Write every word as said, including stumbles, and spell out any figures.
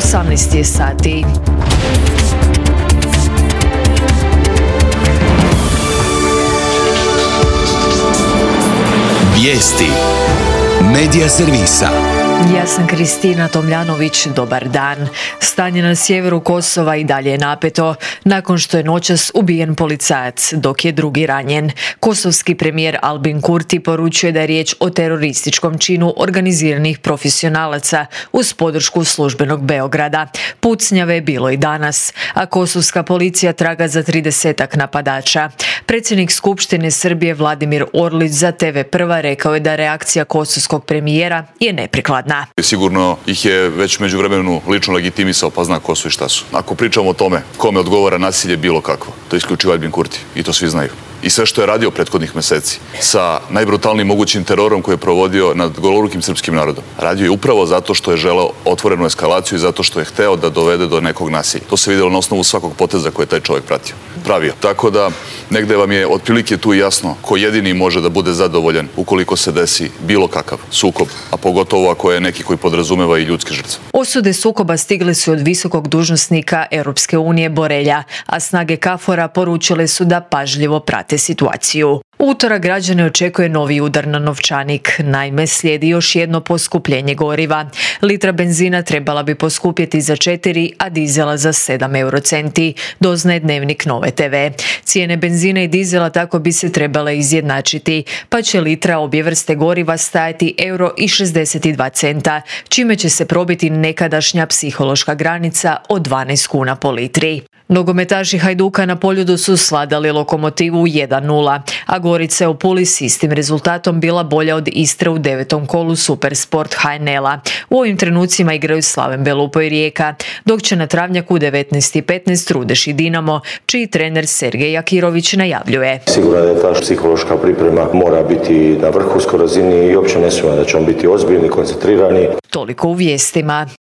osamnaest je sati. Vijesti Medija servisa. Ja sam Kristina Tomljanović, dobar dan. Stanje na sjeveru Kosova i dalje je napeto, nakon što je noćas ubijen policajac, dok je drugi ranjen. Kosovski premijer Albin Kurti poručuje da je riječ o terorističkom činu organiziranih profesionalaca uz podršku službenog Beograda. Pucnjave je bilo i danas, a kosovska policija traga za tridesetak napadača. Predsjednik Skupštine Srbije Vladimir Orlić za te ve Prva rekao je da reakcija kosovskog premijera je neprikladna. Sigurno ih je već međuvremenu lično legitimisao, pa zna ko su i šta su. Ako pričamo o tome kome odgovara nasilje bilo kakvo, to je isključivo Albin Kurti i to svi znaju. I sve što je radio prethodnih meseci sa najbrutalnijim mogućim terorom koji je provodio nad golorukim srpskim narodom, radio je upravo zato što je želeo otvorenu eskalaciju i zato što je hteo da dovede do nekog nasilja. To se vidjelo na osnovu svakog poteza koje je taj čovjek pratio. Pravio. Tako da negde vam je otprilike tu jasno ko jedini može da bude zadovoljan ukoliko se desi bilo kakav sukob, a pogotovo ako je neki koji podrazumeva i ljudske žrtve. Osude sukoba stigle su od visokog dužnosnika Europske unije Borelja, a snage KFOR-a poručile su da pažljivo prate situaciju. U utorak građane očekuje novi udar na novčanik. Naime, slijedi još jedno poskupljenje goriva. Litra benzina trebala bi poskupjeti za četiri, a dizela za sedam eurocenti, doznaje Dnevnik Nove te ve. Cijene benzina i dizela tako bi se trebale izjednačiti, pa će litra obje vrste goriva stajati euro i šezdeset dva centa, čime će se probiti nekadašnja psihološka granica od dvanaest kuna po litri. Nogometaši Hajduka na Poljudu su svladali Lokomotivu jedan nula, a Gorica je u Puli s istim rezultatom bila bolja od Istre u devetom kolu Supersport ha en el-a. U ovim trenucima igraju Slaven Belupo i Rijeka, dok će na Travnjaku u devetnaest i petnaest Rudeš i Dinamo, čiji trener Sergej Jakirović najavljuje. Sigurno da je ta psihološka priprema mora biti na vrhunskoj razini i uopće ne sumnjam da ćemo biti ozbiljni, koncentrirani. Toliko u vijestima.